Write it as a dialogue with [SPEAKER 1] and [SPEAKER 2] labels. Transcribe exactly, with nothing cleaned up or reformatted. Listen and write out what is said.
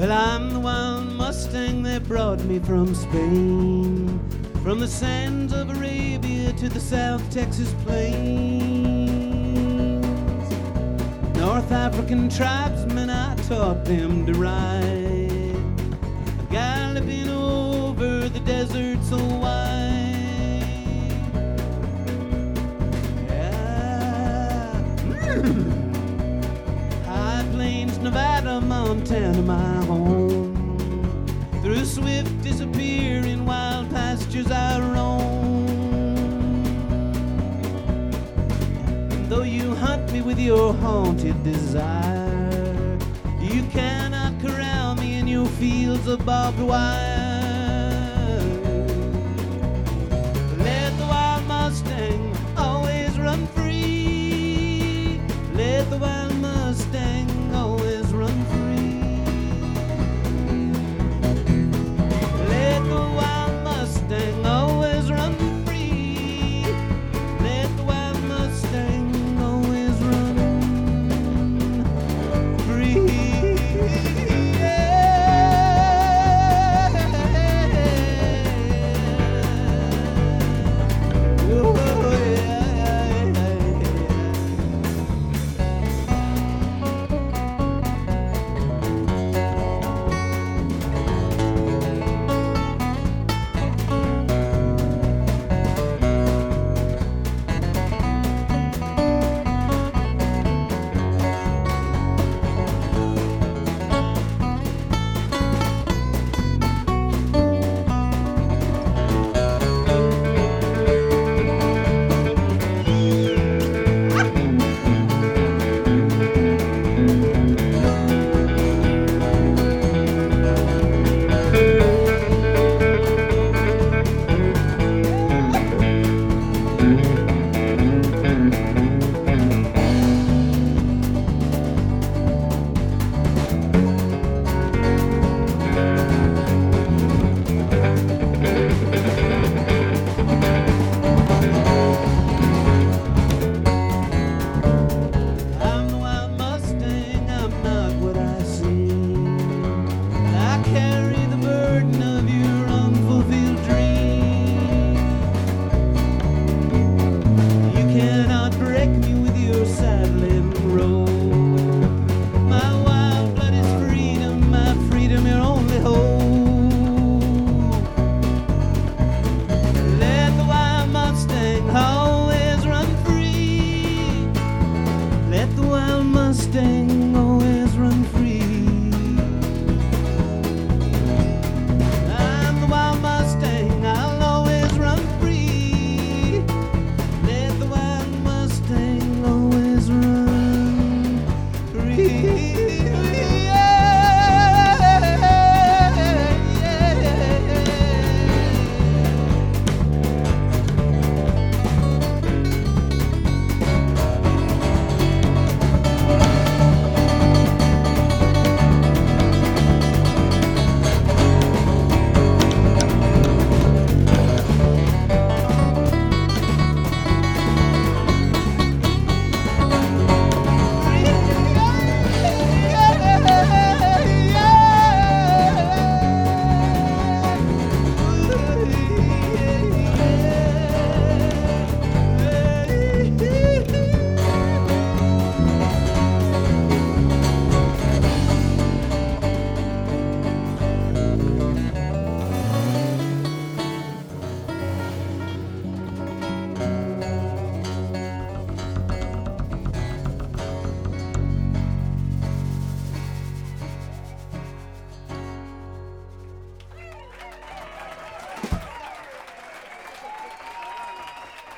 [SPEAKER 1] Well, I'm the wild Mustang that brought me from Spain, from the sands of Arabia to the South Texas plains. North African tribesmen, I taught them to ride, galloping over the desert so wide. Yeah. High Plains, Nevada, Montana, my home. Through swift disappearing wild pastures I roam. And though you hunt me with your haunted desire, you cannot corral me in your fields of barbed wire.